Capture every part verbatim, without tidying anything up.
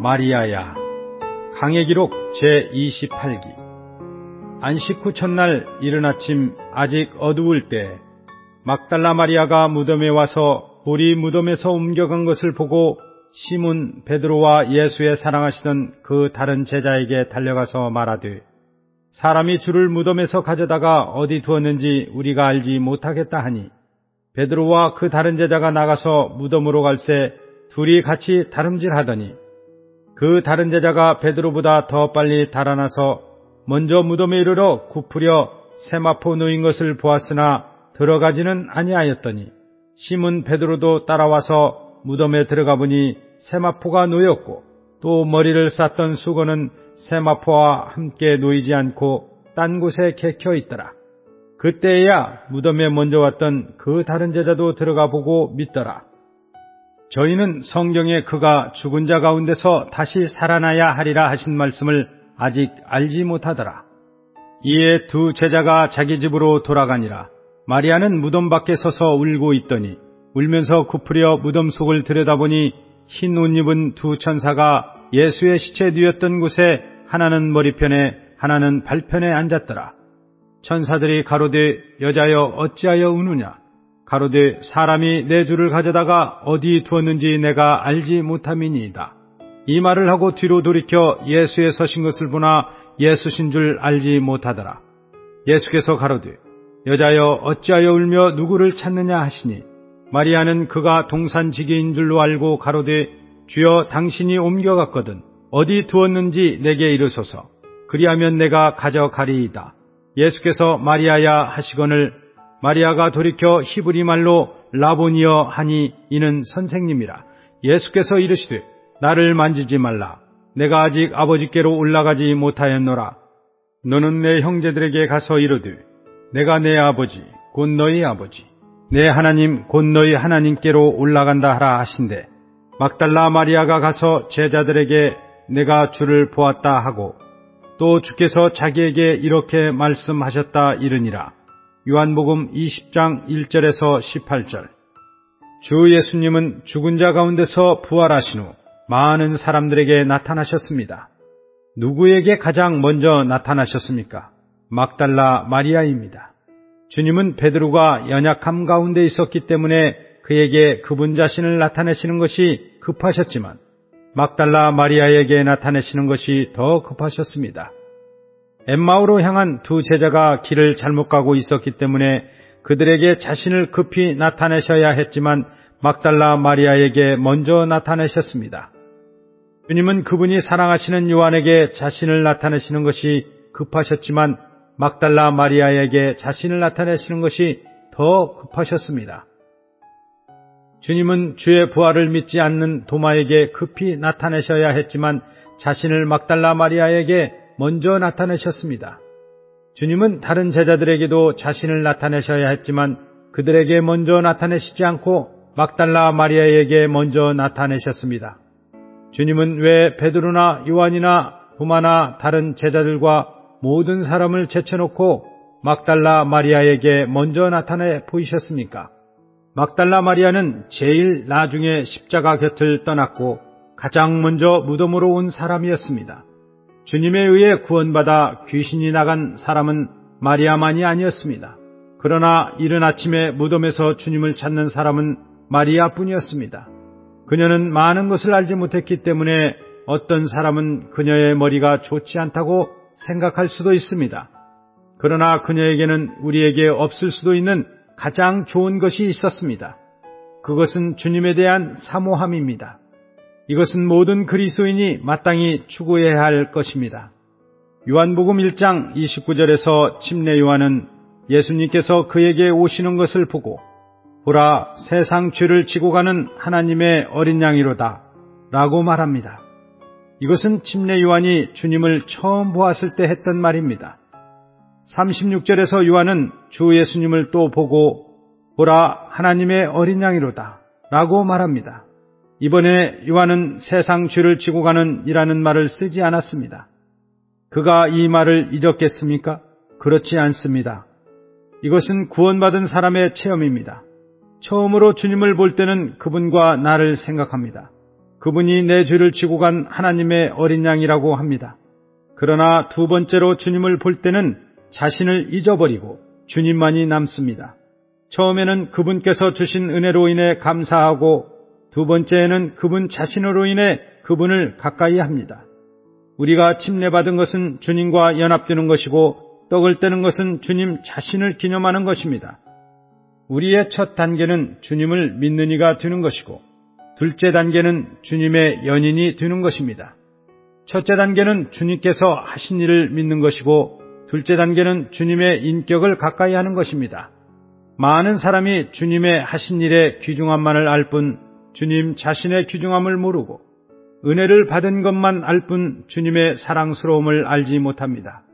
마리아야. 강해기록 제이십팔 기. 안식 후 첫날 이른 아침 아직 어두울 때 막달라 마리아가 무덤에 와서 불이 무덤에서 옮겨간 것을 보고 시몬 베드로와 예수의 사랑하시던 그 다른 제자에게 달려가서 말하되, 사람이 주를 무덤에서 가져다가 어디 두었는지 우리가 알지 못하겠다 하니, 베드로와 그 다른 제자가 나가서 무덤으로 갈새 둘이 같이 다름질하더니, 그 다른 제자가 베드로보다 더 빨리 달아나서 먼저 무덤에 이르러 굽으려 세마포 놓인 것을 보았으나 들어가지는 아니하였더니, 시몬 베드로도 따라와서 무덤에 들어가 보니 세마포가 놓였고 또 머리를 쌌던 수건은 세마포와 함께 놓이지 않고 딴 곳에 개켜 있더라. 그때야 무덤에 먼저 왔던 그 다른 제자도 들어가 보고 믿더라. 저희는 성경에 그가 죽은 자 가운데서 다시 살아나야 하리라 하신 말씀을 아직 알지 못하더라. 이에 두 제자가 자기 집으로 돌아가니라. 마리아는 무덤 밖에 서서 울고 있더니 울면서 굽으려 무덤 속을 들여다보니 흰 옷 입은 두 천사가 예수의 시체 누였던 곳에 하나는 머리편에 하나는 발편에 앉았더라. 천사들이 가로되, 여자여 어찌하여 우느냐? 가로되, 사람이 내 주를 가져다가 어디 두었는지 내가 알지 못함이니이다. 이 말을 하고 뒤로 돌이켜 예수의 서신 것을 보나 예수신 줄 알지 못하더라. 예수께서 가로되, 여자여 어찌하여 울며 누구를 찾느냐 하시니, 마리아는 그가 동산지기인 줄로 알고 가로되, 주여 당신이 옮겨갔거든 어디 두었는지 내게 이르소서. 그리하면 내가 가져가리이다. 예수께서 마리아야 하시거늘 마리아가 돌이켜 히브리 말로 라보니여 하니 이는 선생님이라. 예수께서 이르시되, 나를 만지지 말라. 내가 아직 아버지께로 올라가지 못하였노라. 너는 내 형제들에게 가서 이르되, 내가 내 아버지 곧 너희 아버지 내 하나님 곧 너희 하나님께로 올라간다 하라 하신대. 막달라 마리아가 가서 제자들에게 내가 주를 보았다 하고 또 주께서 자기에게 이렇게 말씀하셨다 이르니라. 요한복음 이십 장 일 절에서 십팔 절. 주 예수님은 죽은 자 가운데서 부활하신 후 많은 사람들에게 나타나셨습니다. 누구에게 가장 먼저 나타나셨습니까? 막달라 마리아입니다. 주님은 베드로가 연약함 가운데 있었기 때문에 그에게 그분 자신을 나타내시는 것이 급하셨지만 막달라 마리아에게 나타내시는 것이 더 급하셨습니다. 엠마오로 향한 두 제자가 길을 잘못 가고 있었기 때문에 그들에게 자신을 급히 나타내셔야 했지만 막달라 마리아에게 먼저 나타내셨습니다. 주님은 그분이 사랑하시는 요한에게 자신을 나타내시는 것이 급하셨지만 막달라 마리아에게 자신을 나타내시는 것이 더 급하셨습니다. 주님은 주의 부활을 믿지 않는 도마에게 급히 나타내셔야 했지만 자신을 막달라 마리아에게 먼저 나타내셨습니다. 주님은 다른 제자들에게도 자신을 나타내셔야 했지만 그들에게 먼저 나타내시지 않고 막달라 마리아에게 먼저 나타내셨습니다. 주님은 왜 베드로나 요한이나 도마나 다른 제자들과 모든 사람을 제쳐놓고 막달라 마리아에게 먼저 나타내 보이셨습니까? 막달라 마리아는 제일 나중에 십자가 곁을 떠났고 가장 먼저 무덤으로 온 사람이었습니다. 주님에 의해 구원받아 귀신이 나간 사람은 마리아만이 아니었습니다. 그러나 이른 아침에 무덤에서 주님을 찾는 사람은 마리아뿐이었습니다. 그녀는 많은 것을 알지 못했기 때문에 어떤 사람은 그녀의 머리가 좋지 않다고 생각할 수도 있습니다. 그러나 그녀에게는 우리에게 없을 수도 있는 가장 좋은 것이 있었습니다. 그것은 주님에 대한 사모함입니다. 이것은 모든 그리스도인이 마땅히 추구해야 할 것입니다. 요한복음 일 장 이십구 절에서 침례 요한은 예수님께서 그에게 오시는 것을 보고 보라 세상 죄를 지고 가는 하나님의 어린 양이로다 라고 말합니다. 이것은 침례 요한이 주님을 처음 보았을 때 했던 말입니다. 삼십육 절에서 요한은 주 예수님을 또 보고 보라 하나님의 어린 양이로다 라고 말합니다. 이번에 요한은 세상 죄를 지고 가는 이라는 말을 쓰지 않았습니다. 그가 이 말을 잊었겠습니까? 그렇지 않습니다. 이것은 구원받은 사람의 체험입니다. 처음으로 주님을 볼 때는 그분과 나를 생각합니다. 그분이 내 죄를 지고 간 하나님의 어린 양이라고 합니다. 그러나 두 번째로 주님을 볼 때는 자신을 잊어버리고 주님만이 남습니다. 처음에는 그분께서 주신 은혜로 인해 감사하고 두 번째에는 그분 자신으로 인해 그분을 가까이 합니다. 우리가 침례받은 것은 주님과 연합되는 것이고 떡을 떼는 것은 주님 자신을 기념하는 것입니다. 우리의 첫 단계는 주님을 믿는 이가 되는 것이고 둘째 단계는 주님의 연인이 되는 것입니다. 첫째 단계는 주님께서 하신 일을 믿는 것이고 둘째 단계는 주님의 인격을 가까이 하는 것입니다. 많은 사람이 주님의 하신 일의 귀중함만을 알 뿐 주님 자신의 귀중함을 모르고 은혜를 받은 것만 알 뿐 주님의 사랑스러움을 알지 못합니다.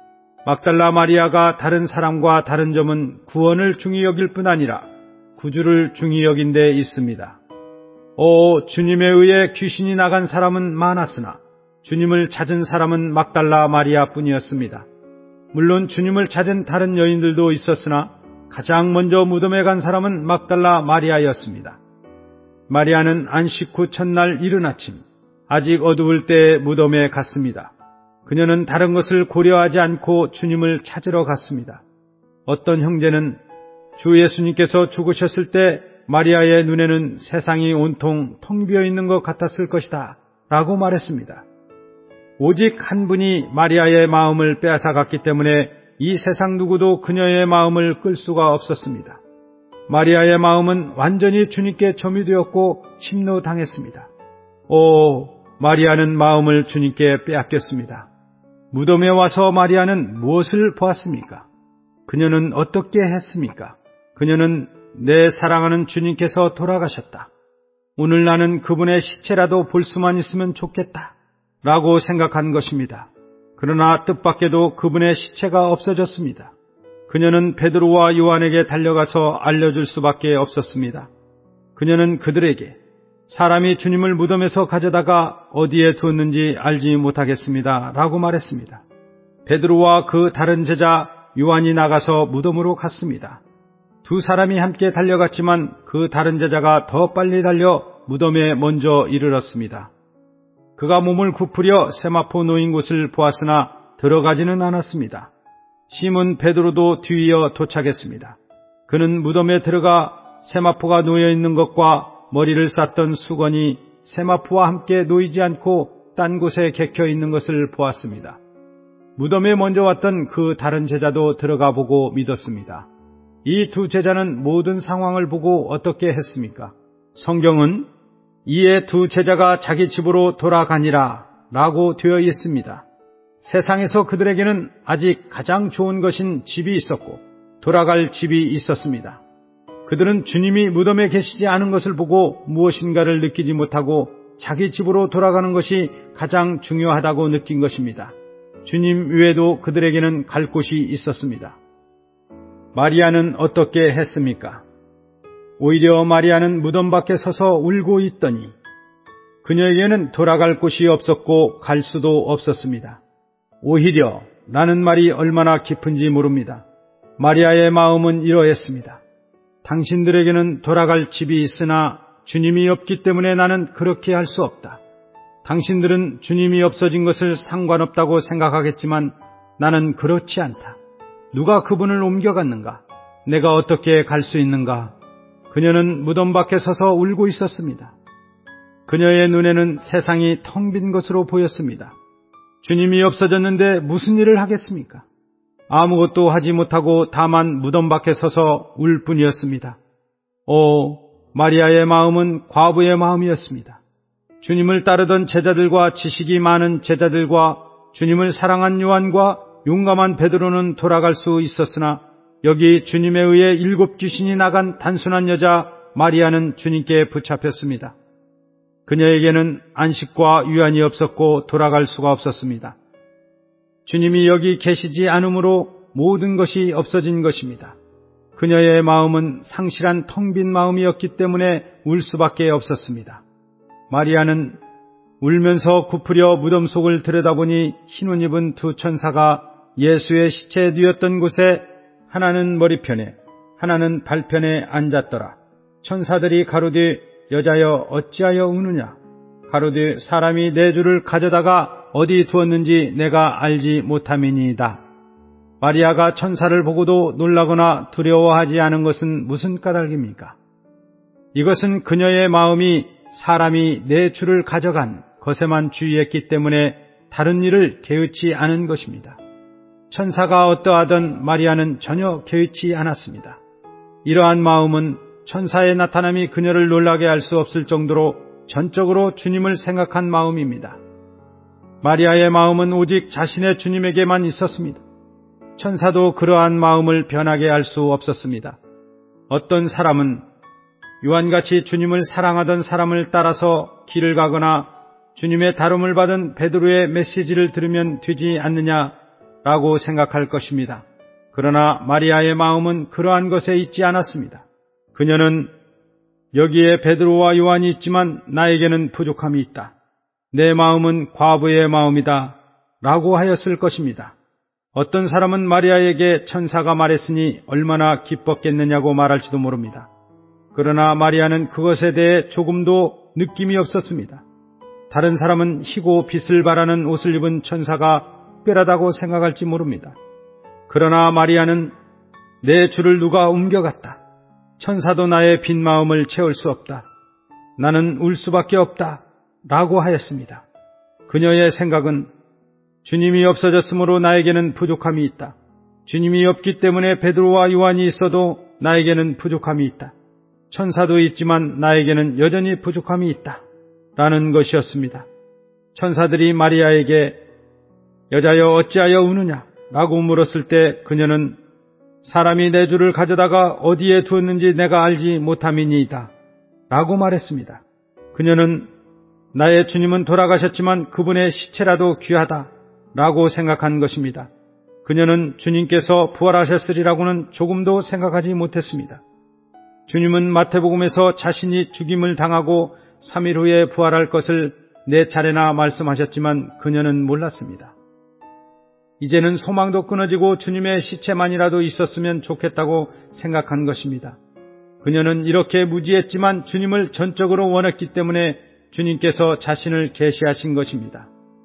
막달라 마리아가 다른 사람과 다른 점은 구원을 중히 여길 뿐 아니라 구주를 중히 여긴 데 있습니다. 오, 주님에 의해 귀신이 나간 사람은 많았으나 주님을 찾은 사람은 막달라 마리아 뿐이었습니다. 물론 주님을 찾은 다른 여인들도 있었으나 가장 먼저 무덤에 간 사람은 막달라 마리아였습니다. 마리아는 안식 후 첫날 이른 아침 아직 어두울 때에 무덤에 갔습니다. 그녀는 다른 것을 고려하지 않고 주님을 찾으러 갔습니다. 어떤 형제는 주 예수님께서 죽으셨을 때 마리아의 눈에는 세상이 온통 텅 비어 있는 것 같았을 것이다 라고 말했습니다. 오직 한 분이 마리아의 마음을 빼앗아갔기 때문에 이 세상 누구도 그녀의 마음을 끌 수가 없었습니다. 마리아의 마음은 완전히 주님께 점유되었고 침노당했습니다. 오, 마리아는 마음을 주님께 빼앗겼습니다. 무덤에 와서 마리아는 무엇을 보았습니까? 그녀는 어떻게 했습니까? 그녀는 내 사랑하는 주님께서 돌아가셨다. 오늘 나는 그분의 시체라도 볼 수만 있으면 좋겠다. 라고 생각한 것입니다. 그러나 뜻밖에도 그분의 시체가 없어졌습니다. 그녀는 베드로와 요한에게 달려가서 알려줄 수밖에 없었습니다. 그녀는 그들에게 사람이 주님을 무덤에서 가져다가 어디에 두었는지 알지 못하겠습니다. 라고 말했습니다. 베드로와 그 다른 제자 요한이 나가서 무덤으로 갔습니다. 두 사람이 함께 달려갔지만 그 다른 제자가 더 빨리 달려 무덤에 먼저 이르렀습니다. 그가 몸을 굽으려 세마포 놓인 곳을 보았으나 들어가지는 않았습니다. 시몬 베드로도 뒤이어 도착했습니다. 그는 무덤에 들어가 세마포가 놓여있는 것과 머리를 쌌던 수건이 세마포와 함께 놓이지 않고 딴 곳에 객혀 있는 것을 보았습니다. 무덤에 먼저 왔던 그 다른 제자도 들어가 보고 믿었습니다. 이 두 제자는 모든 상황을 보고 어떻게 했습니까? 성경은 이에 두 제자가 자기 집으로 돌아가니라 라고 되어 있습니다. 세상에서 그들에게는 아직 가장 좋은 것인 집이 있었고 돌아갈 집이 있었습니다. 그들은 주님이 무덤에 계시지 않은 것을 보고 무엇인가를 느끼지 못하고 자기 집으로 돌아가는 것이 가장 중요하다고 느낀 것입니다. 주님 외에도 그들에게는 갈 곳이 있었습니다. 마리아는 어떻게 했습니까? 오히려 마리아는 무덤 밖에 서서 울고 있더니 그녀에게는 돌아갈 곳이 없었고 갈 수도 없었습니다. 오히려 라는 말이 얼마나 깊은지 모릅니다. 마리아의 마음은 이러했습니다. 당신들에게는 돌아갈 집이 있으나 주님이 없기 때문에 나는 그렇게 할 수 없다. 당신들은 주님이 없어진 것을 상관없다고 생각하겠지만 나는 그렇지 않다. 누가 그분을 옮겨갔는가? 내가 어떻게 갈 수 있는가? 그녀는 무덤 밖에 서서 울고 있었습니다. 그녀의 눈에는 세상이 텅 빈 것으로 보였습니다. 주님이 없어졌는데 무슨 일을 하겠습니까? 아무것도 하지 못하고 다만 무덤 밖에 서서 울 뿐이었습니다. 오, 마리아의 마음은 과부의 마음이었습니다. 주님을 따르던 제자들과 지식이 많은 제자들과 주님을 사랑한 요한과 용감한 베드로는 돌아갈 수 있었으나 여기 주님에 의해 일곱 귀신이 나간 단순한 여자 마리아는 주님께 붙잡혔습니다. 그녀에게는 안식과 유안이 없었고 돌아갈 수가 없었습니다. 주님이 여기 계시지 않으므로 모든 것이 없어진 것입니다. 그녀의 마음은 상실한 텅 빈 마음이었기 때문에 울 수밖에 없었습니다. 마리아는 울면서 굽으려 무덤 속을 들여다보니 흰옷 입은 두 천사가 예수의 시체에 누웠던 곳에 하나는 머리편에 하나는 발편에 앉았더라. 천사들이 가로되 여자여 어찌하여 우느냐? 가로되 사람이 내 주를 가져다가 어디 두었는지 내가 알지 못함이니이다. 마리아가 천사를 보고도 놀라거나 두려워하지 않은 것은 무슨 까닭입니까? 이것은 그녀의 마음이 사람이 내 주를 가져간 것에만 주의했기 때문에 다른 일을 개의치 않은 것입니다. 천사가 어떠하든 마리아는 전혀 개의치 않았습니다. 이러한 마음은 천사의 나타남이 그녀를 놀라게 할 수 없을 정도로 전적으로 주님을 생각한 마음입니다. 마리아의 마음은 오직 자신의 주님에게만 있었습니다. 천사도 그러한 마음을 변하게 할 수 없었습니다. 어떤 사람은 요한같이 주님을 사랑하던 사람을 따라서 길을 가거나 주님의 다름을 받은 베드로의 메시지를 들으면 되지 않느냐라고 생각할 것입니다. 그러나 마리아의 마음은 그러한 것에 있지 않았습니다. 그녀는 여기에 베드로와 요한이 있지만 나에게는 부족함이 있다. 내 마음은 과부의 마음이다 라고 하였을 것입니다. 어떤 사람은 마리아에게 천사가 말했으니 얼마나 기뻤겠느냐고 말할지도 모릅니다. 그러나 마리아는 그것에 대해 조금도 느낌이 없었습니다. 다른 사람은 희고 빛을 발하는 옷을 입은 천사가 특별하다고 생각할지 모릅니다. 그러나 마리아는 내 주를 누가 옮겨갔다. 천사도 나의 빈 마음을 채울 수 없다. 나는 울 수밖에 없다. 라고 하였습니다. 그녀의 생각은 주님이 없어졌으므로 나에게는 부족함이 있다. 주님이 없기 때문에 베드로와 요한이 있어도 나에게는 부족함이 있다. 천사도 있지만 나에게는 여전히 부족함이 있다. 라는 것이었습니다. 천사들이 마리아에게 여자여 어찌하여 우느냐? 라고 물었을 때 그녀는 사람이 내 주를 가져다가 어디에 두었는지 내가 알지 못함이니이다. 라고 말했습니다. 그녀는 나의 주님은 돌아가셨지만 그분의 시체라도 귀하다. 라고 생각한 것입니다. 그녀는 주님께서 부활하셨으리라고는 조금도 생각하지 못했습니다. 주님은 마태복음에서 자신이 죽임을 당하고 삼 일 후에 부활할 것을 네 차례나 말씀하셨지만 그녀는 몰랐습니다. 이제는 소망도 끊어지고 주님의 시체만이라도 있었으면 좋겠다고 생각한 것입니다. 그녀는 이렇게 무지했지만 주님을 전적으로 원했기 때문에 주님께서 자신을 계시하신 것입니다.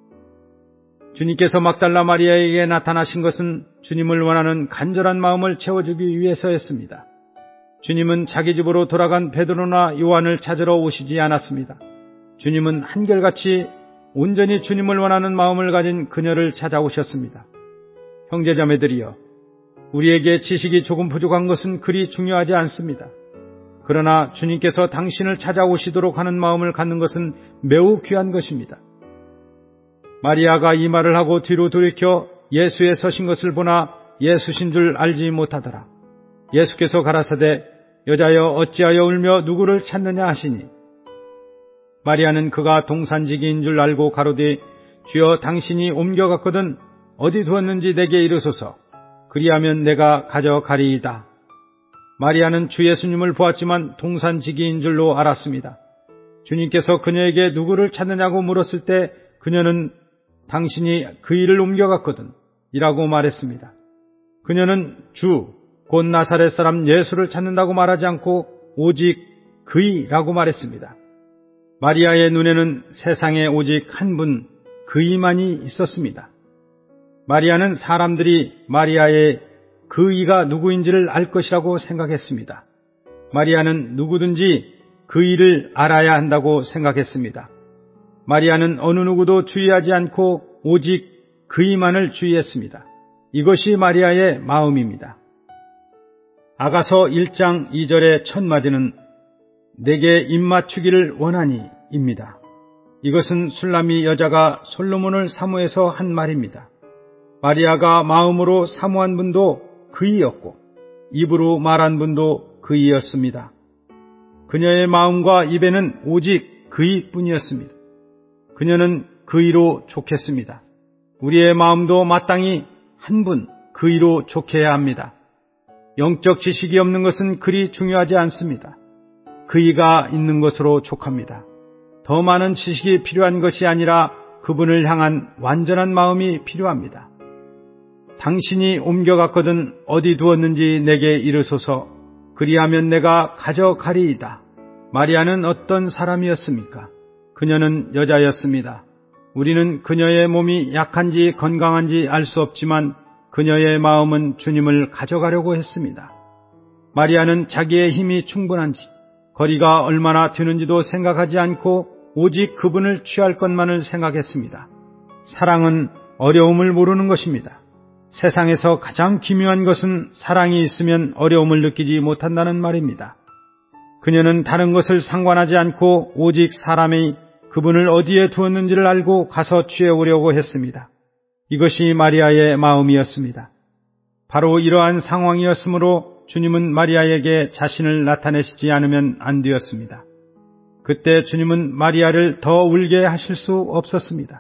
주님께서 막달라 마리아에게 나타나신 것은 주님을 원하는 간절한 마음을 채워주기 위해서였습니다. 주님은 자기 집으로 돌아간 베드로나 요한을 찾으러 오시지 않았습니다. 주님은 한결같이 온전히 주님을 원하는 마음을 가진 그녀를 찾아오셨습니다. 형제자매들이여, 우리에게 지식이 조금 부족한 것은 그리 중요하지 않습니다. 그러나 주님께서 당신을 찾아오시도록 하는 마음을 갖는 것은 매우 귀한 것입니다. 마리아가 이 말을 하고 뒤로 돌이켜 예수의 서신 것을 보나 예수신 줄 알지 못하더라. 예수께서 가라사대 여자여 어찌하여 울며 누구를 찾느냐 하시니 마리아는 그가 동산지기인 줄 알고 가로되 주여 당신이 옮겨갔거든 어디 두었는지 내게 이르소서. 그리하면 내가 가져가리이다. 마리아는 주 예수님을 보았지만 동산지기인 줄로 알았습니다. 주님께서 그녀에게 누구를 찾느냐고 물었을 때 그녀는 당신이 그 일을 옮겨갔거든 이라고 말했습니다. 그녀는 주, 곧 나사렛 사람 예수를 찾는다고 말하지 않고 오직 그이라고 말했습니다. 마리아의 눈에는 세상에 오직 한 분, 그이만이 있었습니다. 마리아는 사람들이 마리아의 그이가 누구인지를 알 것이라고 생각했습니다. 마리아는 누구든지 그이를 알아야 한다고 생각했습니다. 마리아는 어느 누구도 주의하지 않고 오직 그이만을 주의했습니다. 이것이 마리아의 마음입니다. 아가서 일 장 이 절의 첫 마디는 내게 입맞추기를 원하니 입니다. 이것은 술람이 여자가 솔로몬을 사모해서 한 말입니다. 마리아가 마음으로 사모한 분도 그이였고 입으로 말한 분도 그이였습니다. 그녀의 마음과 입에는 오직 그이뿐이었습니다. 그녀는 그이로 좋겠습니다. 우리의 마음도 마땅히 한 분 그이로 좋게해야 합니다. 영적 지식이 없는 것은 그리 중요하지 않습니다. 그이가 있는 것으로 족합니다. 더 많은 지식이 필요한 것이 아니라 그분을 향한 완전한 마음이 필요합니다. 당신이 옮겨갔거든 어디 두었는지 내게 이르소서. 그리하면 내가 가져가리이다. 마리아는 어떤 사람이었습니까? 그녀는 여자였습니다. 우리는 그녀의 몸이 약한지 건강한지 알 수 없지만 그녀의 마음은 주님을 가져가려고 했습니다. 마리아는 자기의 힘이 충분한지 거리가 얼마나 되는지도 생각하지 않고 오직 그분을 취할 것만을 생각했습니다. 사랑은 어려움을 모르는 것입니다. 세상에서 가장 기묘한 것은 사랑이 있으면 어려움을 느끼지 못한다는 말입니다. 그녀는 다른 것을 상관하지 않고 오직 사람이 그분을 어디에 두었는지를 알고 가서 취해오려고 했습니다. 이것이 마리아의 마음이었습니다. 바로 이러한 상황이었으므로 주님은 마리아에게 자신을 나타내시지 않으면 안 되었습니다. 그때 주님은 마리아를 더 울게 하실 수 없었습니다.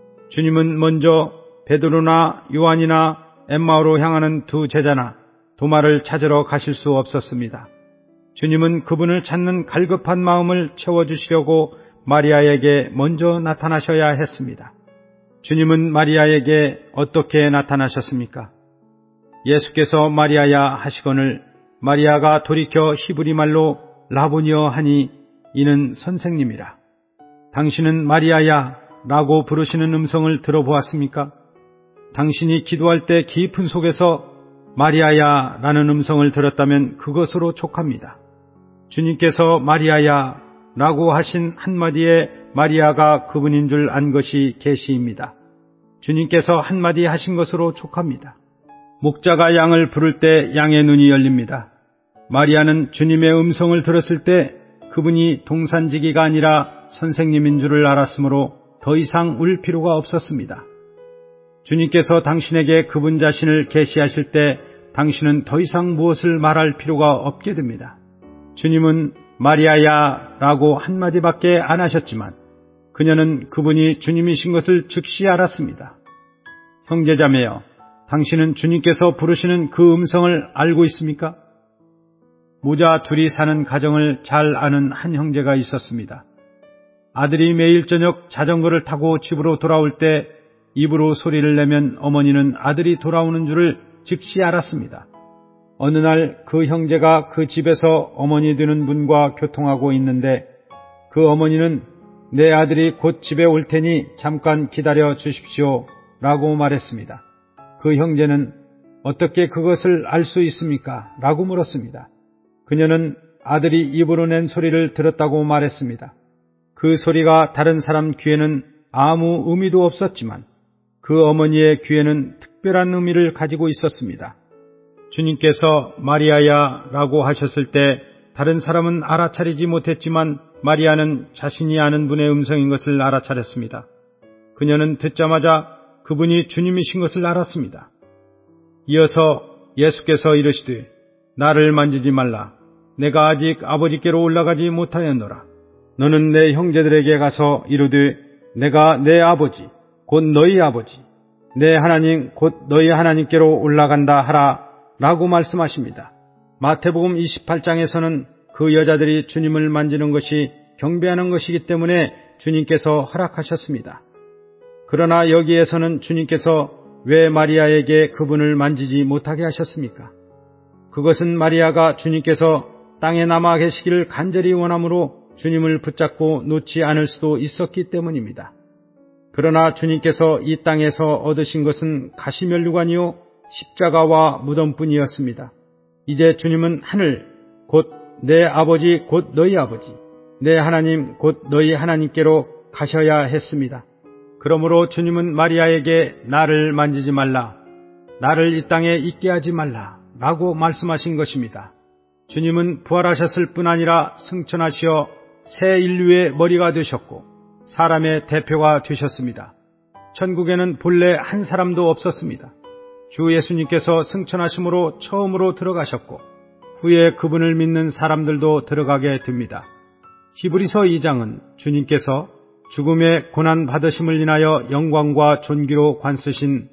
주님은 먼저 베드로나 요한이나 엠마오로 향하는 두 제자나 도마를 찾으러 가실 수 없었습니다. 주님은 그분을 찾는 갈급한 마음을 채워주시려고 마리아에게 먼저 나타나셔야 했습니다. 주님은 마리아에게 어떻게 나타나셨습니까? 예수께서 마리아야 하시거늘 마리아가 돌이켜 히브리 말로 라보니어 하니 이는 선생님이라. 당신은 마리아야 라고 부르시는 음성을 들어보았습니까? 당신이 기도할 때 깊은 속에서 마리아야 라는 음성을 들었다면 그것으로 족합니다. 주님께서 마리아야 라고 하신 한마디에 마리아가 그분인 줄 안 것이 계시입니다. 주님께서 한마디 하신 것으로 족합니다. 목자가 양을 부를 때 양의 눈이 열립니다. 마리아는 주님의 음성을 들었을 때 그분이 동산지기가 아니라 선생님인 줄을 알았으므로 더 이상 울 필요가 없었습니다. 주님께서 당신에게 그분 자신을 계시하실 때 당신은 더 이상 무엇을 말할 필요가 없게 됩니다. 주님은 마리아야 라고 한마디밖에 안 하셨지만 그녀는 그분이 주님이신 것을 즉시 알았습니다. 형제자매여, 당신은 주님께서 부르시는 그 음성을 알고 있습니까? 모자 둘이 사는 가정을 잘 아는 한 형제가 있었습니다. 아들이 매일 저녁 자전거를 타고 집으로 돌아올 때 입으로 소리를 내면 어머니는 아들이 돌아오는 줄을 즉시 알았습니다. 어느 날 그 형제가 그 집에서 어머니 되는 분과 교통하고 있는데 그 어머니는 내 아들이 곧 집에 올 테니 잠깐 기다려 주십시오 라고 말했습니다. 그 형제는 어떻게 그것을 알 수 있습니까? 라고 물었습니다. 그녀는 아들이 입으로 낸 소리를 들었다고 말했습니다. 그 소리가 다른 사람 귀에는 아무 의미도 없었지만 그 어머니의 귀에는 특별한 의미를 가지고 있었습니다. 주님께서 마리아야 라고 하셨을 때 다른 사람은 알아차리지 못했지만 마리아는 자신이 아는 분의 음성인 것을 알아차렸습니다. 그녀는 듣자마자 그분이 주님이신 것을 알았습니다. 이어서 예수께서 이르시되 나를 만지지 말라. 내가 아직 아버지께로 올라가지 못하였노라. 너는 내 형제들에게 가서 이르되 내가 내 아버지 곧 너희 아버지 내 하나님 곧 너희 하나님께로 올라간다 하라 라고 말씀하십니다. 마태복음 이십팔 장에서는 그 여자들이 주님을 만지는 것이 경배하는 것이기 때문에 주님께서 허락하셨습니다. 그러나 여기에서는 주님께서 왜 마리아에게 그분을 만지지 못하게 하셨습니까? 그것은 마리아가 주님께서 땅에 남아 계시기를 간절히 원하므로 주님을 붙잡고 놓지 않을 수도 있었기 때문입니다. 그러나 주님께서 이 땅에서 얻으신 것은 가시면류관이요 십자가와 무덤뿐이었습니다. 이제 주님은 하늘 곧 내 아버지 곧 너희 아버지 내 하나님 곧 너희 하나님께로 가셔야 했습니다. 그러므로 주님은 마리아에게 나를 만지지 말라, 나를 이 땅에 있게 하지 말라 라고 말씀하신 것입니다. 주님은 부활하셨을 뿐 아니라 승천하시어 새 인류의 머리가 되셨고 사람의 대표가 되셨습니다. 천국에는 본래 한 사람도 없었습니다. 주 예수님께서 승천하심으로 처음으로 들어가셨고 후에 그분을 믿는 사람들도 들어가게 됩니다. 히브리서 이 장은 주님께서 죽음의 고난 받으심을 인하여 영광과 존귀로 관쓰신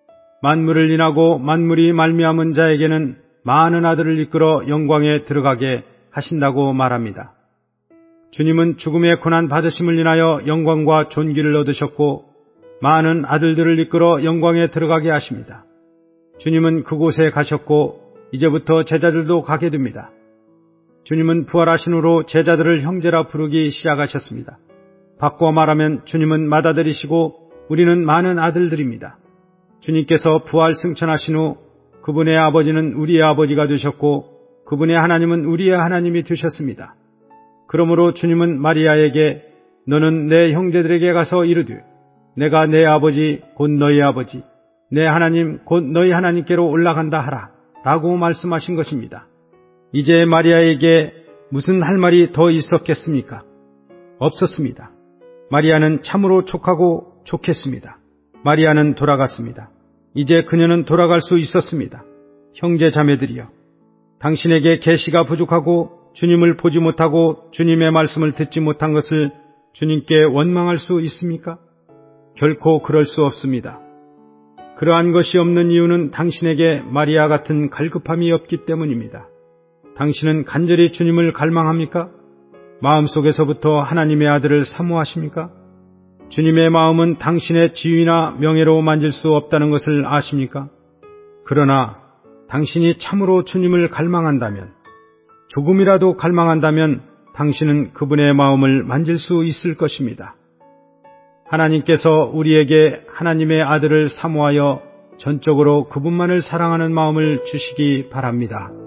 만물을 인하고 만물이 말미암은 자에게는 많은 아들을 이끌어 영광에 들어가게 하신다고 말합니다. 주님은 죽음의 고난 받으심을 인하여 영광과 존귀를 얻으셨고 많은 아들들을 이끌어 영광에 들어가게 하십니다. 주님은 그곳에 가셨고 이제부터 제자들도 가게 됩니다. 주님은 부활하신 후로 제자들을 형제라 부르기 시작하셨습니다. 바꿔 말하면 주님은 맏아들이시고 우리는 많은 아들들입니다. 주님께서 부활 승천하신 후 그분의 아버지는 우리의 아버지가 되셨고 그분의 하나님은 우리의 하나님이 되셨습니다. 그러므로 주님은 마리아에게 너는 내 형제들에게 가서 이르되 내가 내 아버지 곧 너희 아버지 내 하나님 곧 너희 하나님께로 올라간다 하라 라고 말씀하신 것입니다. 이제 마리아에게 무슨 할 말이 더 있었겠습니까? 없었습니다. 마리아는 참으로 촉하고 촉했습니다. 마리아는 돌아갔습니다. 이제 그녀는 돌아갈 수 있었습니다. 형제 자매들이여, 당신에게 계시가 부족하고 주님을 보지 못하고 주님의 말씀을 듣지 못한 것을 주님께 원망할 수 있습니까? 결코 그럴 수 없습니다. 그러한 것이 없는 이유는 당신에게 마리아 같은 갈급함이 없기 때문입니다. 당신은 간절히 주님을 갈망합니까? 마음속에서부터 하나님의 아들을 사모하십니까? 주님의 마음은 당신의 지위나 명예로 만질 수 없다는 것을 아십니까? 그러나 당신이 참으로 주님을 갈망한다면, 조금이라도 갈망한다면 당신은 그분의 마음을 만질 수 있을 것입니다. 하나님께서 우리에게 하나님의 아들을 사모하여 전적으로 그분만을 사랑하는 마음을 주시기 바랍니다.